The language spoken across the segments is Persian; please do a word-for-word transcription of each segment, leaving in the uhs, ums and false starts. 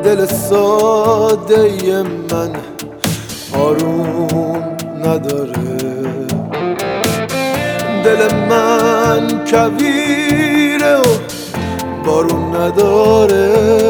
دل ساده من آروم نداره، دل من کویره و بارون نداره،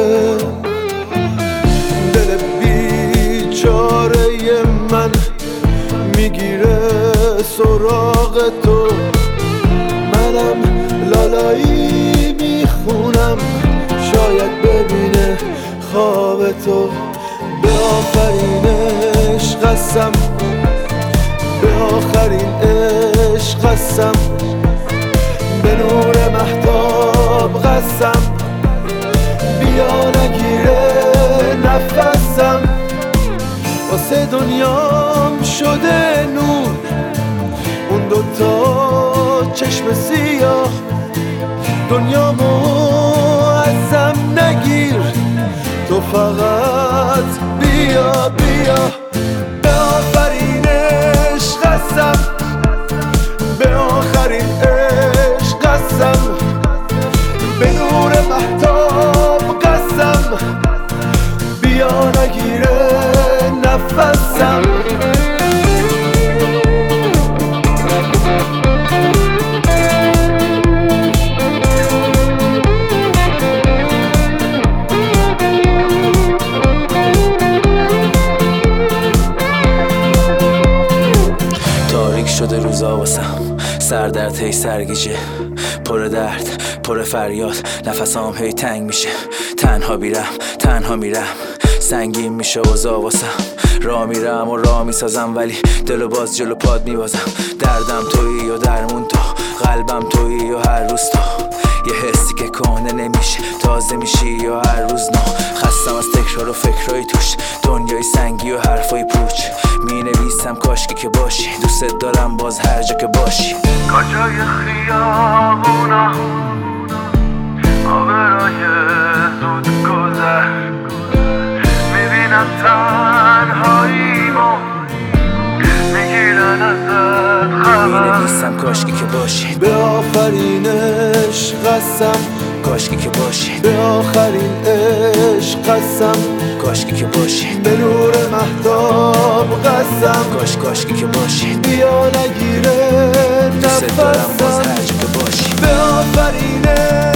دل بیچاره من میگیره سراغ تو، منم لالایی میخونم شاید ببینه خواب تو. به آخرین عشق قسم، به آخرین عشق قسم، به نور مهتاب قسم، بیا نگیره نفسم، واسه دنیام شده نور اون دوتا چشم سیاه، دنیامو ازم نگیر تو فقط بیا بیا. به آخرین عشق قسم، به آخرین عشق قسم، به نور مهتاب قسم، بیا نگیره نفسم. شده روزا واسم سر در تی سرگیجه، پر درد پر فریاد، نفسام هی تنگ میشه، تنها بیرم تنها میرم، سنگین میشه اوضاع واسم، راه میرم و راه میسازم ولی دلو باز جلو پاد میبازم، دردم تویی و درمون تو، قلبم تویی و هر روز تو، یه حسی که کهنه نمیشه تازه میشی و هر روز نو، خستم از تکرار و فکرای توش، دنیای سنگی و حرفای پوچ، می نویسم کاشکی که باشی، دوست دارم باز هر جا که باشی. کجای خیابونا آبرای زود گذر، میبینم تنهاییمو میگیرن ازت خبر، می نویسم کاشکی که باشی، به آخرین عشق قسم، کاشکی که باشی، به آخرین عشق قسم، کاشکی که باشی، به نور مهتاب قسم، کاش کاشکی که باشی، بیا نگیره دوست دارم باز نفسم، هر جا که باشی. به آخرین